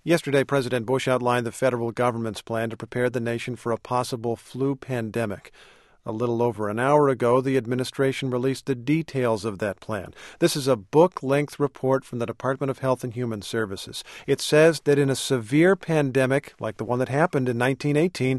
Yesterday, President Bush outlined the federal government's plan to prepare the nation for a possible flu pandemic. A little over an hour ago, the administration released the details of that plan. This is a book-length report from the Department of Health and Human Services. It says that in a severe pandemic, like the one that happened in 1918,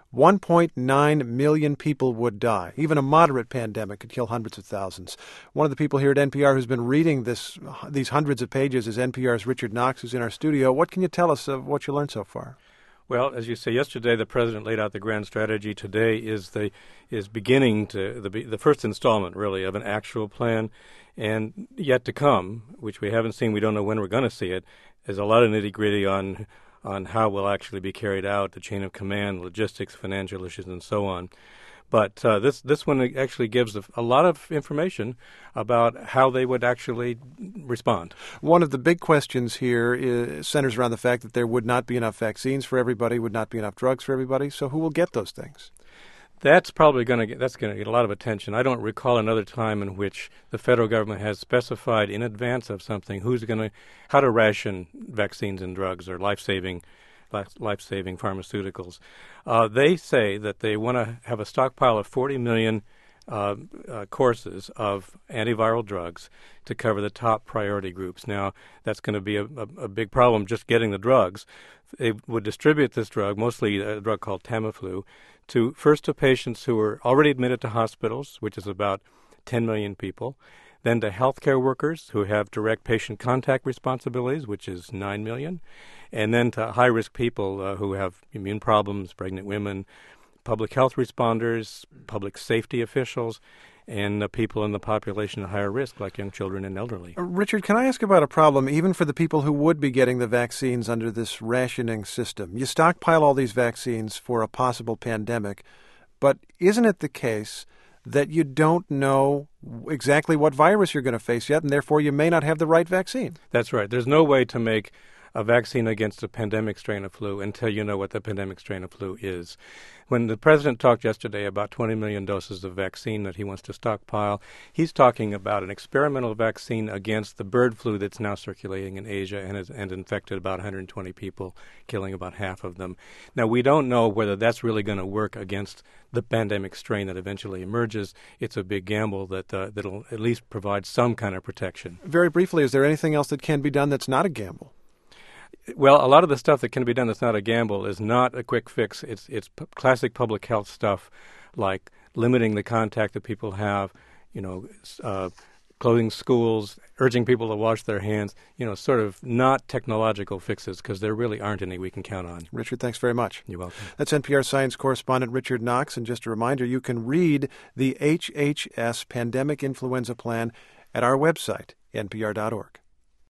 1.9 million people would die. Even a moderate pandemic could kill hundreds of thousands. One of the people here at NPR who's been reading these hundreds of pages is NPR's Richard Knox, who's in our studio. What can you tell us of what you learned so far? Well, as you say, yesterday the president laid out the grand strategy. Today is beginning the first installment, really, of an actual plan, and yet to come, which we haven't seen. We don't know when we're going to see it. There's a lot of nitty-gritty on how it will actually be carried out, the chain of command, logistics, financial issues, and so on. But this one actually gives a lot of information about how they would actually respond. One of the big questions here centers around the fact that there would not be enough vaccines for everybody, would not be enough drugs for everybody. So who will get those things? That's probably going to get a lot of attention. I don't recall another time in which the federal government has specified in advance of something how to ration vaccines and drugs or life-saving pharmaceuticals. They say that they want to have a stockpile of 40 million courses of antiviral drugs to cover the top priority groups. Now, that's going to be a big problem just getting the drugs. They would distribute this drug, mostly a drug called Tamiflu, to patients who are already admitted to hospitals, which is about 10 million people, then to healthcare workers who have direct patient contact responsibilities, which is 9 million, and then to high-risk people who have immune problems, pregnant women, public health responders, public safety officials, and people in the population at higher risk, like young children and elderly. Richard, can I ask about a problem even for the people who would be getting the vaccines under this rationing system? You stockpile all these vaccines for a possible pandemic, but isn't it the case that you don't know exactly what virus you're going to face yet, and therefore you may not have the right vaccine? That's right. There's no way to make a vaccine against a pandemic strain of flu until you know what the pandemic strain of flu is. When the president talked yesterday about 20 million doses of vaccine that he wants to stockpile, he's talking about an experimental vaccine against the bird flu that's now circulating in Asia and infected about 120 people, killing about half of them. Now, we don't know whether that's really going to work against the pandemic strain that eventually emerges. It's a big gamble that'll at least provide some kind of protection. Very briefly, is there anything else that can be done that's not a gamble? Well, a lot of the stuff that can be done that's not a gamble is not a quick fix. It's classic public health stuff, like limiting the contact that people have, closing schools, urging people to wash their hands, sort of not technological fixes, because there really aren't any we can count on. Richard, thanks very much. You're welcome. That's NPR science correspondent Richard Knox. And just a reminder, you can read the HHS Pandemic Influenza Plan at our website, npr.org.